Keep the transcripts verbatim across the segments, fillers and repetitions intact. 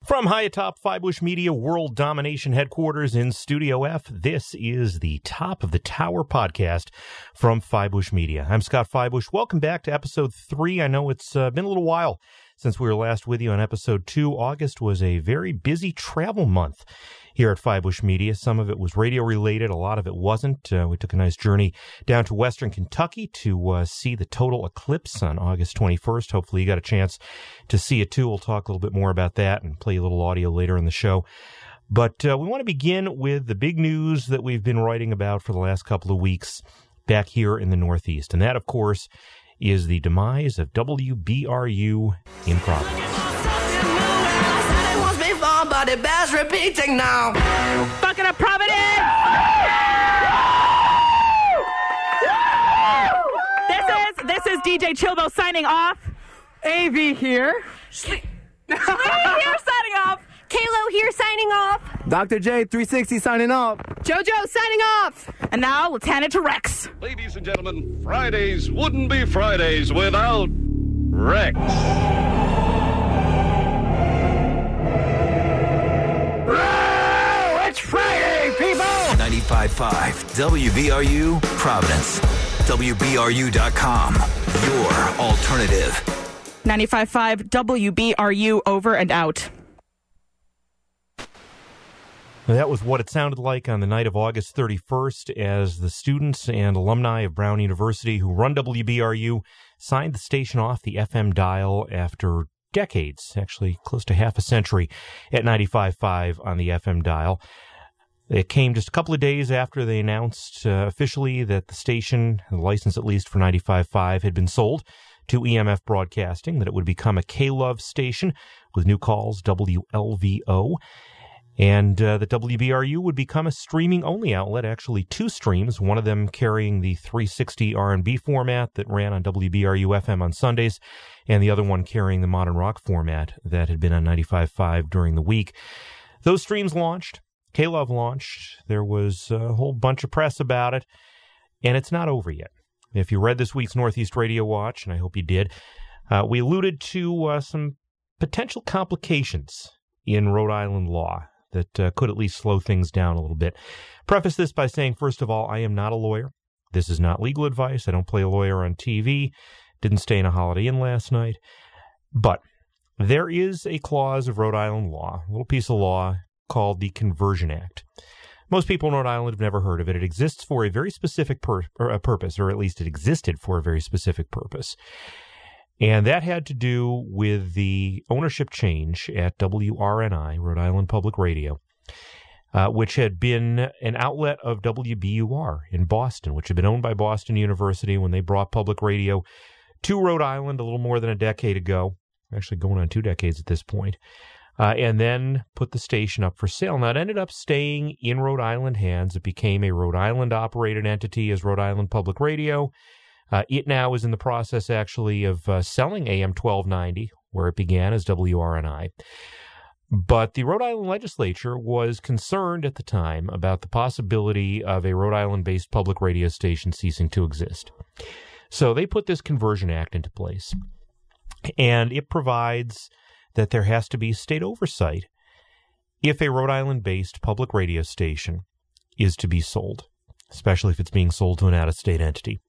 From high atop Fibush Media World Domination Headquarters in Studio F, this is the Top of the Tower podcast from Fibush Media. I'm Scott Fibush. Welcome back to episode three. I know it's uh, been a little while since we were last with you on episode two. August was a very busy travel month here at Fibush Media. Some of it was radio-related. A lot of it wasn't. Uh, we took a nice journey down to western Kentucky to uh, see the total eclipse on August twenty-first. Hopefully you got a chance to see it too. We'll talk a little bit more about that and play a little audio later in the show. But uh, we want to begin with the big news that we've been writing about for the last couple of weeks back here in the Northeast. And that, of course, is the demise of W B R U in Providence. But it bears repeating now. Fucking up Providence! This is this is D J Chilbo signing off. A V here. Slee here signing off. Kalo here signing off. Doctor J three sixty signing off. JoJo signing off. And now Lieutenant Rex. Ladies and gentlemen, Fridays wouldn't be Fridays without Rex. It's Friday, people! ninety-five point five W B R U, Providence. W B R U dot com, your alternative. ninety-five point five W B R U, over and out. That was what it sounded like on the night of August thirty-first as the students and alumni of Brown University who run W B R U signed the station off the F M dial after decades, actually close to half a century, at ninety-five point five on the F M dial. It came just a couple of days after they announced uh, officially that the station, the license at least for ninety-five point five, had been sold to E M F Broadcasting, that it would become a K-Love station with new calls, W L V O, and uh, that W B R U would become a streaming-only outlet, actually two streams, one of them carrying the three sixty R and B format that ran on W B R U F M on Sundays, and the other one carrying the modern rock format that had been on ninety-five point five during the week. Those streams launched. K-Love launched. There was a whole bunch of press about it, and it's not over yet. If you read this week's Northeast Radio Watch, and I hope you did, uh, we alluded to uh, some potential complications in Rhode Island law that uh, could at least slow things down a little bit. Preface this by saying, first of all, I am not a lawyer. This is not legal advice. I don't play a lawyer on T V. Didn't stay in a Holiday Inn last night. But there is a clause of Rhode Island law, a little piece of law called the Conversion Act. Most people in Rhode Island have never heard of it. It exists for a very specific pur- or a purpose, or at least it existed for a very specific purpose. And that had to do with the ownership change at W R N I, Rhode Island Public Radio, uh, which had been an outlet of W B U R in Boston, which had been owned by Boston University when they brought public radio to Rhode Island a little more than a decade ago, actually going on two decades at this point, uh, and then put the station up for sale. Now, it ended up staying in Rhode Island hands. It became a Rhode Island-operated entity as Rhode Island Public Radio. Uh, it now is in the process, actually, of uh, selling A M twelve ninety, where it began as W R N I. But the Rhode Island legislature was concerned at the time about the possibility of a Rhode Island-based public radio station ceasing to exist. So they put this Conversion Act into place, and it provides that there has to be state oversight if a Rhode Island-based public radio station is to be sold, especially if it's being sold to an out-of-state entity.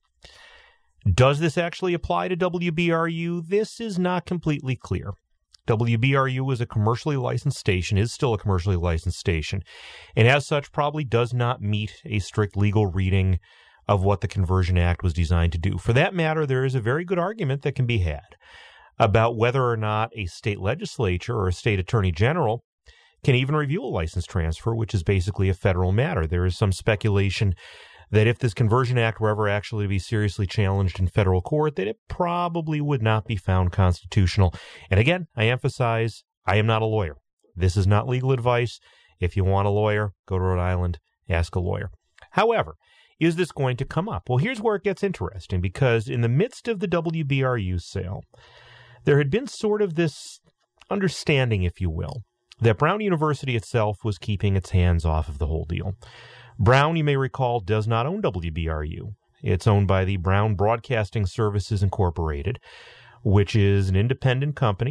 Does this actually apply to W B R U? This is not completely clear. W B R U is a commercially licensed station, is still a commercially licensed station, and as such probably does not meet a strict legal reading of what the Conversion Act was designed to do. For that matter, there is a very good argument that can be had about whether or not a state legislature or a state attorney general can even review a license transfer, which is basically a federal matter. There is some speculation that if this Conversion Act were ever actually to be seriously challenged in federal court, that it probably would not be found constitutional. And again, I emphasize, I am not a lawyer. This is not legal advice. If you want a lawyer, go to Rhode Island, ask a lawyer. However, is this going to come up? Well, here's where it gets interesting, because in the midst of the W B R U sale, there had been sort of this understanding, if you will, that Brown University itself was keeping its hands off of the whole deal. Brown, you may recall, does not own W B R U. It's owned by the Brown Broadcasting Services Incorporated, which is an independent company.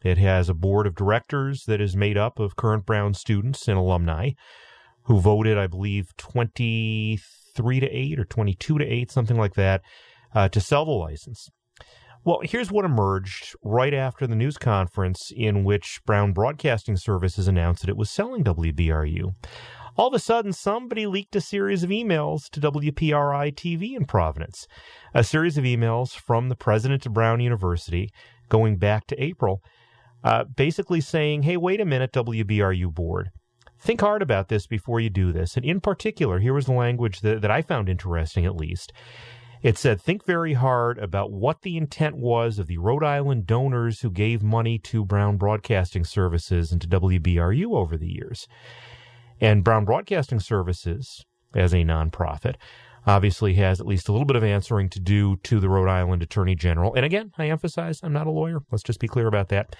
It has a board of directors that is made up of current Brown students and alumni who voted, I believe, twenty-three to eight or twenty-two to eight, something like that, uh, to sell the license. Well, here's what emerged right after the news conference in which Brown Broadcasting Services announced that it was selling W B R U. All of a sudden, somebody leaked a series of emails to W P R I T V in Providence, a series of emails from the president of Brown University going back to April, uh, basically saying, hey, wait a minute, W B R U board. Think hard about this before you do this. And in particular, here was the language that, that I found interesting, at least. It said, think very hard about what the intent was of the Rhode Island donors who gave money to Brown Broadcasting Services and to W B R U over the years. And Brown Broadcasting Services, as a nonprofit, obviously has at least a little bit of answering to do to the Rhode Island Attorney General. And again, I emphasize, I'm not a lawyer. Let's just be clear about that.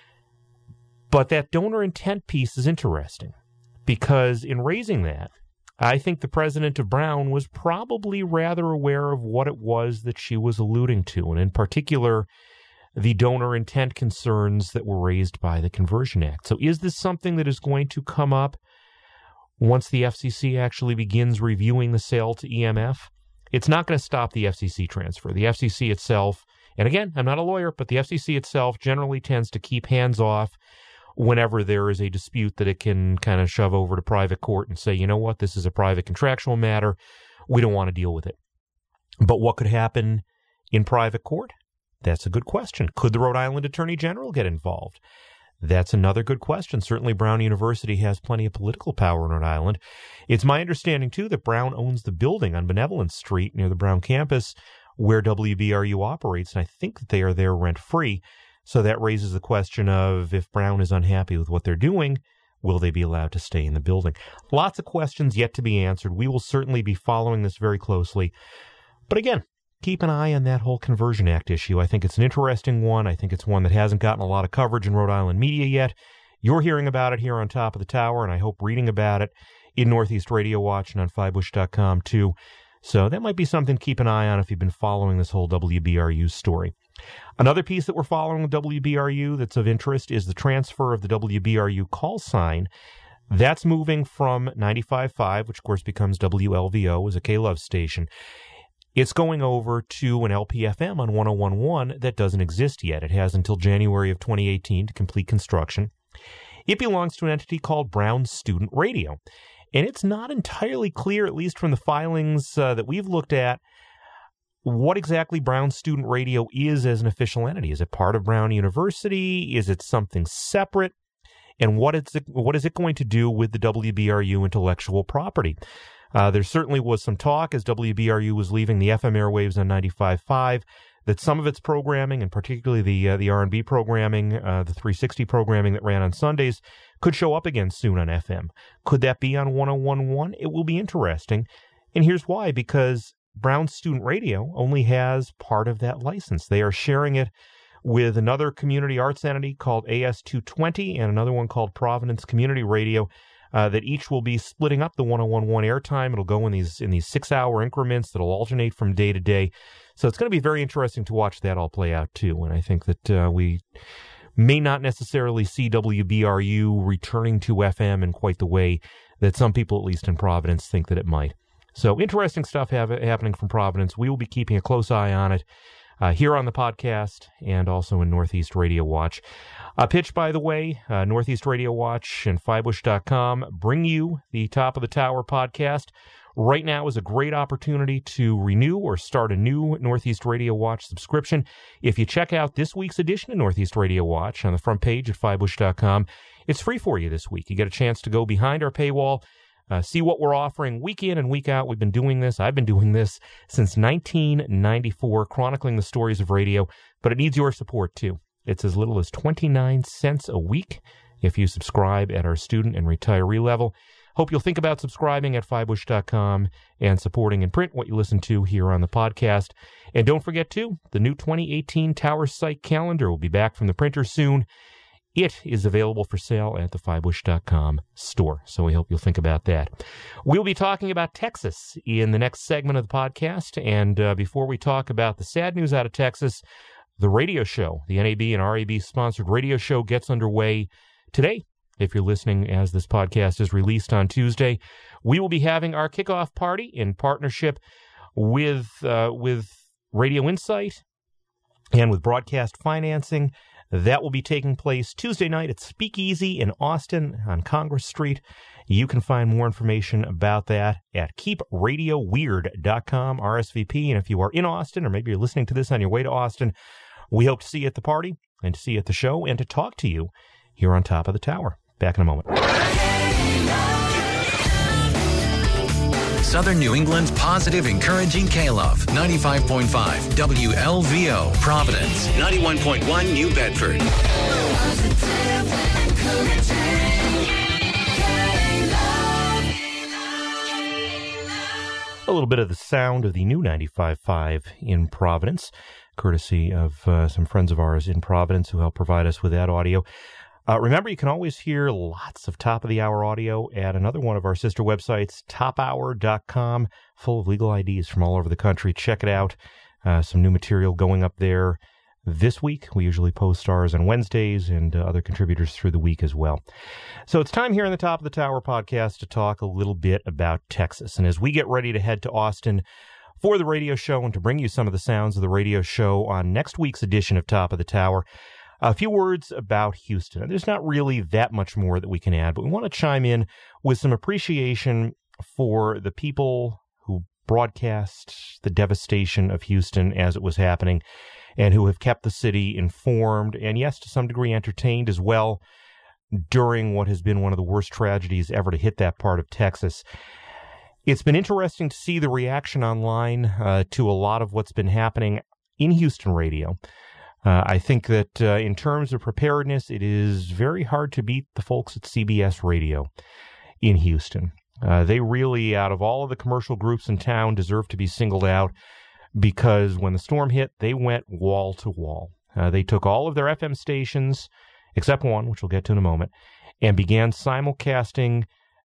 But that donor intent piece is interesting because in raising that, I think the president of Brown was probably rather aware of what it was that she was alluding to, and in particular, the donor intent concerns that were raised by the Conversion Act. So is this something that is going to come up once the F C C actually begins reviewing the sale to E M F? It's not going to stop the F C C transfer. The F C C itself, and again, I'm not a lawyer, but the F C C itself generally tends to keep hands off whenever there is a dispute that it can kind of shove over to private court and say, you know what, this is a private contractual matter. We don't want to deal with it. But what could happen in private court? That's a good question. Could the Rhode Island Attorney General get involved? That's another good question. Certainly Brown University has plenty of political power in Rhode Island. It's my understanding, too, that Brown owns the building on Benevolence Street near the Brown campus where W B R U operates, and I think that they are there rent-free. So that raises the question of if Brown is unhappy with what they're doing, will they be allowed to stay in the building? Lots of questions yet to be answered. We will certainly be following this very closely. But again, keep an eye on that whole Conversion Act issue. I think it's an interesting one. I think it's one that hasn't gotten a lot of coverage in Rhode Island media yet. You're hearing about it here on Top of the Tower, and I hope reading about it in Northeast Radio Watch and on five bush dot com too. So that might be something to keep an eye on if you've been following this whole W B R U story. Another piece that we're following with W B R U that's of interest is the transfer of the W B R U call sign. That's moving from ninety-five point five, which of course becomes W L V O as a K-Love station. It's going over to an L P F M on one oh one point one that doesn't exist yet. It has until January of twenty eighteen to complete construction. It belongs to an entity called Brown Student Radio. And it's not entirely clear, at least from the filings uh, that we've looked at, what exactly Brown Student Radio is as an official entity. Is it part of Brown University? Is it something separate? And what is it, what is it going to do with the W B R U intellectual property? Uh, there certainly was some talk as W B R U was leaving the F M airwaves on ninety-five point five that some of its programming, and particularly the uh, the R and B programming, uh, the three sixty programming that ran on Sundays, could show up again soon on F M. Could that be on one oh one point one? It will be interesting. And here's why. Because Brown Student Radio only has part of that license. They are sharing it with another community arts entity called A S two twenty and another one called Providence Community Radio uh, that each will be splitting up the one oh one point one airtime. It'll go in these in these six-hour increments that'll alternate from day to day. So it's going to be very interesting to watch that all play out, too. And I think that uh, we may not necessarily see W B R U returning to F M in quite the way that some people, at least in Providence, think that it might. So interesting stuff have, happening from Providence. We will be keeping a close eye on it uh, here on the podcast and also in Northeast Radio Watch. A pitch, by the way, uh, Northeast Radio Watch and five bush dot com bring you the Top of the Tower podcast. Right now is a great opportunity to renew or start a new Northeast Radio Watch subscription. If you check out this week's edition of Northeast Radio Watch on the front page at five bush dot com, it's free for you this week. You get a chance to go behind our paywall, uh, see what we're offering week in and week out. We've been doing this. I've been doing this since nineteen ninety-four, chronicling the stories of radio, but it needs your support too. It's as little as twenty-nine cents a week if you subscribe at our student and retiree level. Hope you'll think about subscribing at five bush dot com and supporting in print what you listen to here on the podcast. And don't forget, too, the new twenty eighteen Tower Site calendar will be back from the printer soon. It is available for sale at the five bush dot com store, so we hope you'll think about that. We'll be talking about Texas in the next segment of the podcast, and uh, before we talk about the sad news out of Texas, the radio show. The N A B and R A B-sponsored radio show gets underway today. If you're listening as this podcast is released on Tuesday, we will be having our kickoff party in partnership with uh, with Radio Insight and with Broadcast Financing. That will be taking place Tuesday night at Speakeasy in Austin on Congress Street. You can find more information about that at keep radio weird dot com, R S V P. And if you are in Austin, or maybe you're listening to this on your way to Austin, we hope to see you at the party and to see you at the show and to talk to you here on Top of the Tower. Back in a moment. Southern New England's positive, encouraging K-Love. ninety-five point five W L V O, Providence. ninety-one point one New Bedford. A little bit of the sound of the new ninety-five point five in Providence, courtesy of uh, some friends of ours in Providence who help provide us with that audio. Uh, remember, you can always hear lots of top-of-the-hour audio at another one of our sister websites, top hour dot com, full of legal I Ds from all over the country. Check it out. Uh, some new material going up there this week. We usually post ours on Wednesdays and uh, other contributors through the week as well. So it's time here on the Top of the Tower podcast to talk a little bit about Texas. And as we get ready to head to Austin for the radio show and to bring you some of the sounds of the radio show on next week's edition of Top of the Tower, a few words about Houston. There's not really that much more that we can add, but we want to chime in with some appreciation for the people who broadcast the devastation of Houston as it was happening and who have kept the city informed and, yes, to some degree entertained as well during what has been one of the worst tragedies ever to hit that part of Texas. It's been interesting to see the reaction online uh, to a lot of what's been happening in Houston radio. Uh, I think that uh, in terms of preparedness, it is very hard to beat the folks at C B S Radio in Houston. Uh, they really, out of all of the commercial groups in town, deserve to be singled out because when the storm hit, they went wall to wall. Uh, they took all of their F M stations, except one, which we'll get to in a moment, and began simulcasting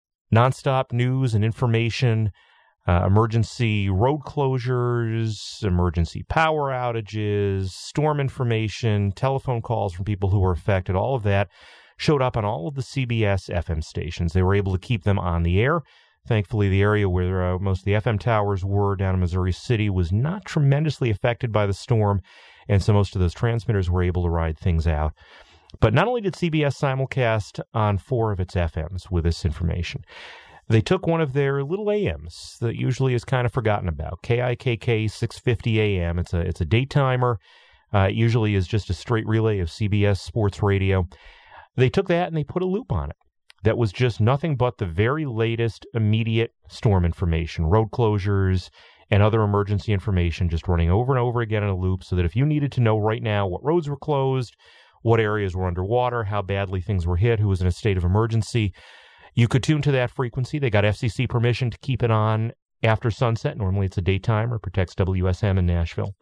nonstop news and information, Uh, emergency road closures, emergency power outages, storm information, telephone calls from people who were affected. All of that showed up on all of the C B S F M stations. They were able to keep them on the air. Thankfully, the area where uh, most of the F M towers were down in Missouri City was not tremendously affected by the storm, and so most of those transmitters were able to ride things out. But not only did C B S simulcast on four of its F Ms with this information, they took one of their little A Ms that usually is kind of forgotten about, K I K K six fifty A M. It's a it's a daytimer. Uh, it usually is just a straight relay of C B S sports radio. They took that and they put a loop on it that was just nothing but the very latest immediate storm information, road closures, and other emergency information just running over and over again in a loop so that if you needed to know right now what roads were closed, what areas were underwater, how badly things were hit, who was in a state of emergency, you could tune to that frequency. They got F C C permission to keep it on after sunset. Normally it's a daytimer, protects W S M in Nashville.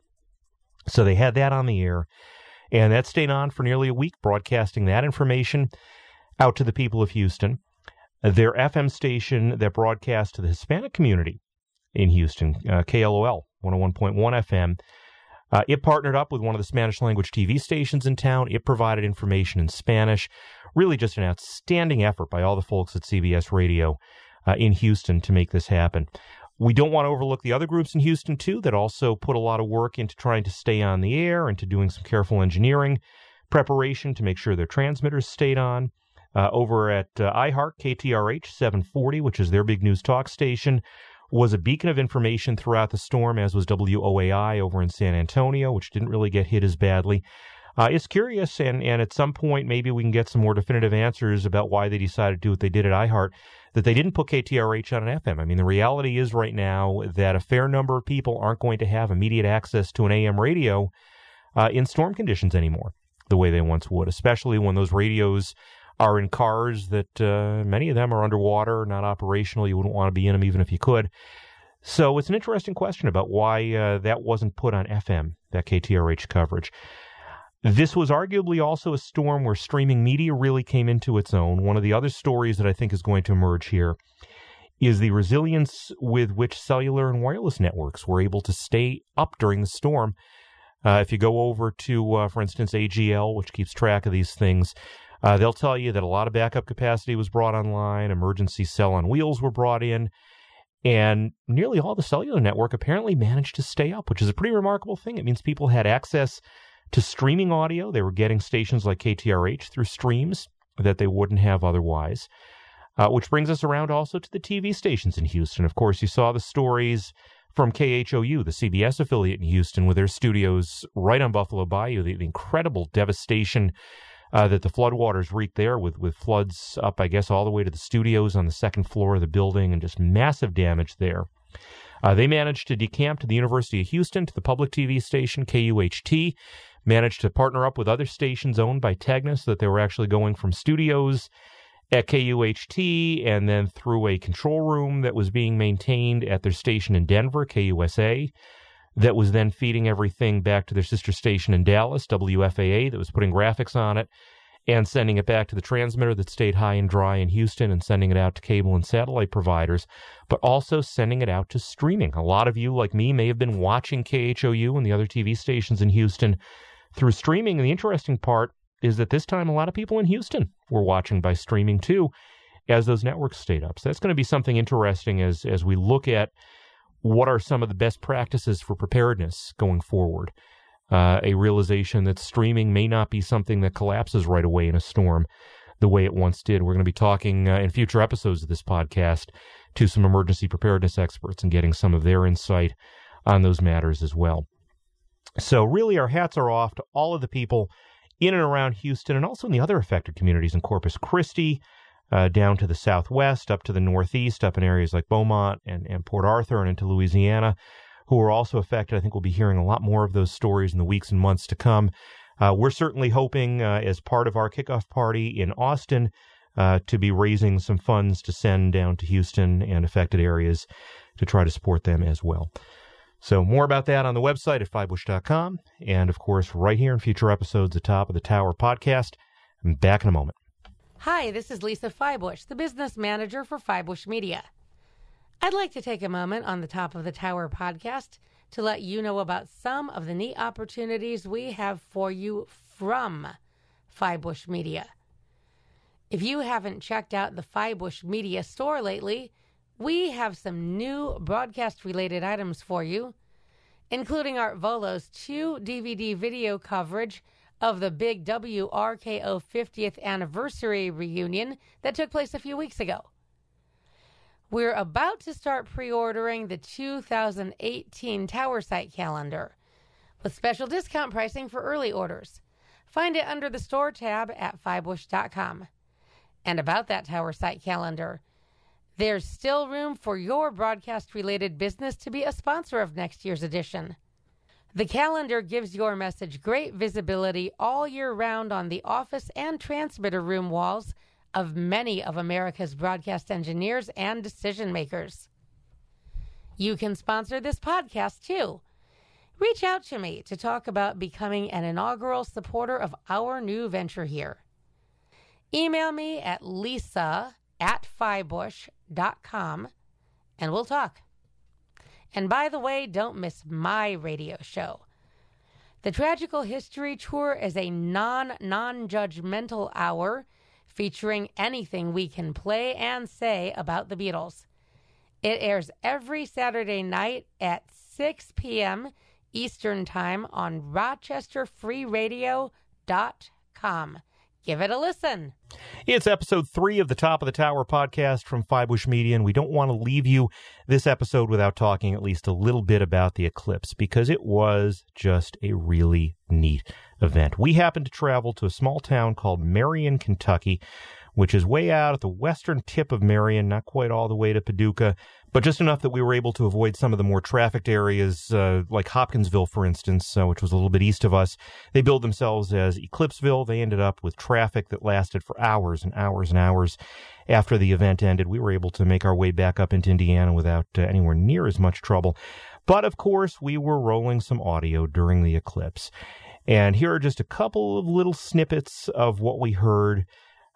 So they had that on the air, and that stayed on for nearly a week, broadcasting that information out to the people of Houston. Their F M station that broadcast to the Hispanic community in Houston, uh, K L O L, one oh one point one F M, Uh, it partnered up with one of the Spanish-language T V stations in town. It provided information in Spanish. Really just an outstanding effort by all the folks at C B S Radio uh, in Houston to make this happen. We don't want to overlook the other groups in Houston, too, that also put a lot of work into trying to stay on the air and to doing some careful engineering preparation to make sure their transmitters stayed on. Uh, over at uh, iHeart, K T R H seven forty, which is their big news talk station, was a beacon of information throughout the storm, as was W O A I over in San Antonio, which didn't really get hit as badly. Uh, it's curious, and, and at some point maybe we can get some more definitive answers about why they decided to do what they did at iHeart, that they didn't put K T R H on an F M. I mean, the reality is right now that a fair number of people aren't going to have immediate access to an A M radio uh, in storm conditions anymore, the way they once would, especially when those radios are in cars that uh, many of them are underwater, not operational. You wouldn't want to be in them even if you could. So it's an interesting question about why uh, that wasn't put on F M, that K T R H coverage. This was arguably also a storm where streaming media really came into its own. One of the other stories that I think is going to emerge here is the resilience with which cellular and wireless networks were able to stay up during the storm. Uh, if you go over to, uh, for instance, A G L, which keeps track of these things, uh, they'll tell you that a lot of backup capacity was brought online, emergency cell on wheels were brought in, and nearly all the cellular network apparently managed to stay up, which is a pretty remarkable thing. It means people had access to streaming audio. They were getting stations like K T R H through streams that they wouldn't have otherwise. Uh, which brings us around also to the T V stations in Houston. Of course, you saw the stories from K H O U, the C B S affiliate in Houston, with their studios right on Buffalo Bayou, the, the incredible devastation uh, that the floodwaters wreaked there, with, with floods up, I guess, all the way to the studios on the second floor of the building, and just massive damage there. Uh, they managed to decamp to the University of Houston, to the public T V station, K U H T, managed to partner up with other stations owned by Tegna so that they were actually going from studios at K U H T and then through a control room that was being maintained at their station in Denver, K U S A, that was then feeding everything back to their sister station in Dallas, W F A A, that was putting graphics on it and sending it back to the transmitter that stayed high and dry in Houston and sending it out to cable and satellite providers, but also sending it out to streaming. A lot of you, like me, may have been watching K H O U and the other T V stations in Houston through streaming. And the interesting part is that this time a lot of people in Houston were watching by streaming too, as those networks stayed up. So that's going to be something interesting as, as we look at what are some of the best practices for preparedness going forward. Uh, a realization that streaming may not be something that collapses right away in a storm the way it once did. We're going to be talking uh, in future episodes of this podcast to some emergency preparedness experts and getting some of their insight on those matters as well. So really, our hats are off to all of the people in and around Houston, and also in the other affected communities in Corpus Christi, uh, down to the southwest, up to the northeast, up in areas like Beaumont and, and Port Arthur and into Louisiana, who are also affected. I think we'll be hearing a lot more of those stories in the weeks and months to come. Uh, we're certainly hoping, uh, as part of our kickoff party in Austin, uh, to be raising some funds to send down to Houston and affected areas to try to support them as well. So more about that on the website at five bush dot com, and of course right here in future episodes of Top of the Tower podcast. I'm back in a moment. Hi, this is Lisa Feibush, the business manager for Feibush Media. I'd like to take a moment on the Top of the Tower podcast to let you know about some of the neat opportunities we have for you from Feibush Media. If you haven't checked out the Feibush Media store lately, we have some new broadcast-related items for you, including Art Volo's two D V D video coverage of the big W R K O fiftieth anniversary reunion that took place a few weeks ago. We're about to start pre-ordering the two thousand eighteen Tower Site calendar with special discount pricing for early orders. Find it under the store tab at five bush dot com. And about that Tower Site calendar, there's still room for your broadcast-related business to be a sponsor of next year's edition. The calendar gives your message great visibility all year round on the office and transmitter room walls of many of America's broadcast engineers and decision-makers. You can sponsor this podcast, too. Reach out to me to talk about becoming an inaugural supporter of our new venture here. Email me at lisa at fivebush dot com, and we'll talk. And by the way, don't miss my radio show. The Tragical History Tour is a non-non-judgmental hour featuring anything we can play and say about the Beatles. It airs every Saturday night at six p.m. Eastern Time on rochester free radio dot com. Give it a listen. It's episode three of the Top of the Tower podcast from Feibush Media, and we don't want to leave you this episode without talking at least a little bit about the eclipse, because it was just a really neat event. We happened to travel to a small town called Marion, Kentucky, which is way out at the western tip of Marion, not quite all the way to Paducah, but just enough that we were able to avoid some of the more trafficked areas, uh, like Hopkinsville, for instance, uh, which was a little bit east of us. They billed themselves as Eclipseville. They ended up with traffic that lasted for hours and hours and hours after the event ended. We were able to make our way back up into Indiana without uh, anywhere near as much trouble. But, of course, we were rolling some audio during the eclipse. And here are just a couple of little snippets of what we heard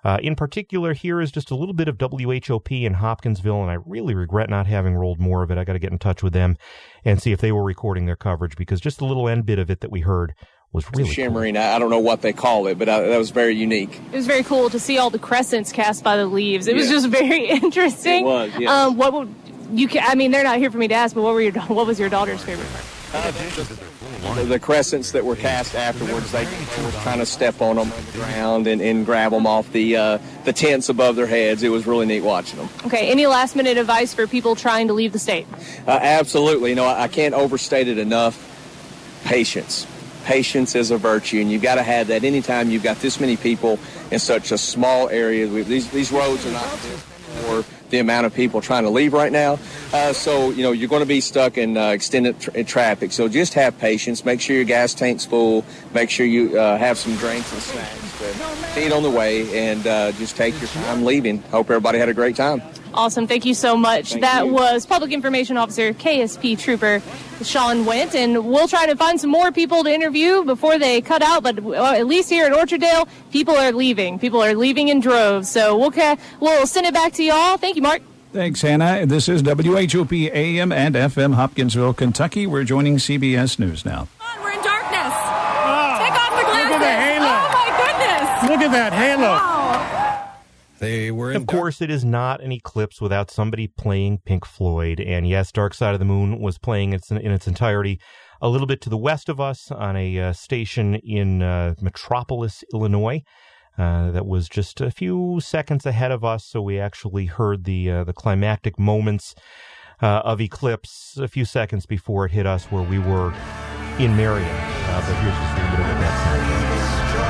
Uh, in particular, here is just a little bit of W H O P in Hopkinsville, and I really regret not having rolled more of it. I got to get in touch with them and see if they were recording their coverage, because just the little end bit of it that we heard was really shimmering. Cool. I don't know what they call it, but I, that was very unique. It was very cool to see all the crescents cast by the leaves. It yeah. was just very interesting. It was, yeah. Um, what would you? I mean, they're not here for me to ask, but what were your what was your daughter's favorite part? Uh, the, the crescents that were cast afterwards, they were trying to step on them on the ground and, and grab them off the uh, the tents above their heads. It was really neat watching them. Okay, any last minute advice for people trying to leave the state? Uh, absolutely. You know, I, I can't overstate it enough. Patience. Patience is a virtue, and you've got to have that anytime you've got this many people in such a small area. We, these, these roads are not built for the amount of people trying to leave right now. Uh, so, you know, you're going to be stuck in uh, extended tra- traffic. So just have patience. Make sure your gas tank's full. Make sure you uh, have some drinks and snacks to feed on the way, and uh, just take your time leaving. Hope everybody had a great time. Awesome. Thank you so much. Thank that you. was Public Information Officer, K S P Trooper Sean Went, and we'll try to find some more people to interview before they cut out, but uh, at least here at Orchardale, people are leaving. People are leaving in droves. So we'll, ca- we'll send it back to y'all. Thank you, Mark. Thanks, Hannah. This is W H O P A M and F M Hopkinsville, Kentucky. We're joining C B S News now. We're in darkness. Oh, Take off the glasses. Look at the halo. Oh, my goodness. Look at that halo. Wow. They were in Of course, it is not an eclipse without somebody playing Pink Floyd. And yes, Dark Side of the Moon was playing its, in its entirety a little bit to the west of us on a uh, station in uh, Metropolis, Illinois. Uh, that was just a few seconds ahead of us, so we actually heard the uh, the climactic moments uh, of Eclipse a few seconds before it hit us where we were in Marion. Uh, but here's just a little bit of what that sounded like.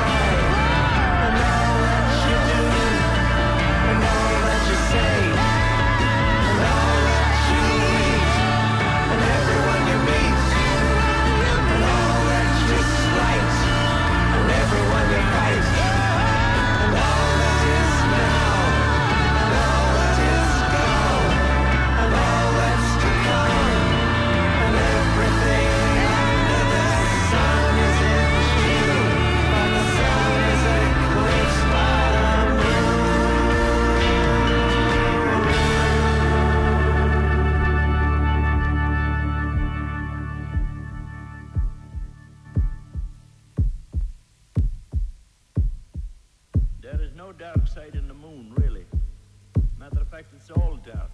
Dark side in the moon, really. Matter of fact, it's all dark.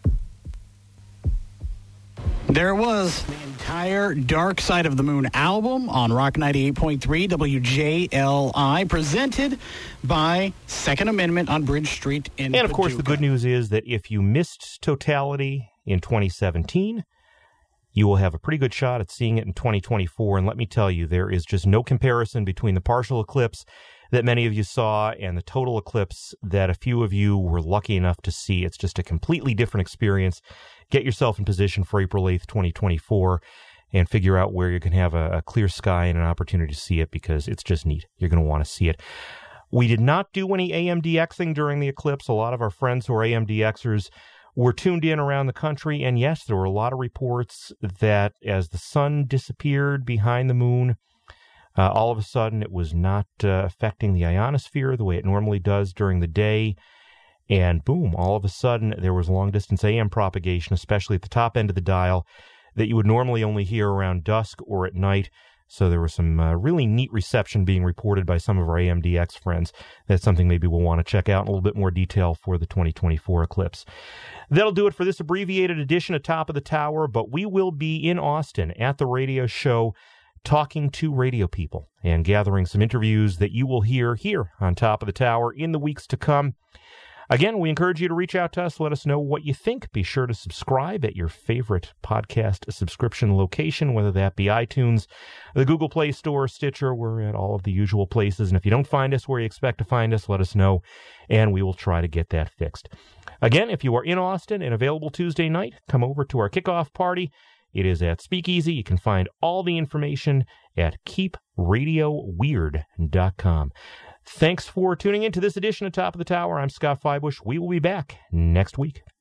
There it was, the entire Dark Side of the Moon album on Rock ninety-eight point three W J L I, presented by Second Amendment on Bridge Street in And, of course, Paducah. the good news is that if you missed Totality in twenty seventeen, you will have a pretty good shot at seeing it in twenty twenty-four. And let me tell you, there is just no comparison between the partial eclipse that many of you saw and the total eclipse that a few of you were lucky enough to see. It's just a completely different experience. Get yourself in position for April eighth, twenty twenty-four, and figure out where you can have a, a clear sky and an opportunity to see it, because it's just neat. You're going to want to see it. We did not do any AMDXing during the eclipse. A lot of our friends who are AMDXers were tuned in around the country, and yes, there were a lot of reports that as the sun disappeared behind the moon, Uh, all of a sudden, it was not uh, affecting the ionosphere the way it normally does during the day. And boom, all of a sudden, there was long-distance A M propagation, especially at the top end of the dial, that you would normally only hear around dusk or at night. So there was some uh, really neat reception being reported by some of our A M D X friends. That's something maybe we'll want to check out in a little bit more detail for the twenty twenty-four eclipse. That'll do it for this abbreviated edition of Top of the Tower, but we will be in Austin at the radio show, talking to radio people and gathering some interviews that you will hear here on Top of the Tower in the weeks to come. Again, we encourage you to reach out to us. Let us know what you think. Be sure to subscribe at your favorite podcast subscription location, whether that be iTunes, the Google Play Store, Stitcher. We're at all of the usual places. And if you don't find us where you expect to find us, let us know, and we will try to get that fixed. Again, if you are in Austin and available Tuesday night, come over to our kickoff party. It is at Speakeasy. You can find all the information at keep radio weird dot com. Thanks for tuning in to this edition of Top of the Tower. I'm Scott Feibush. We will be back next week.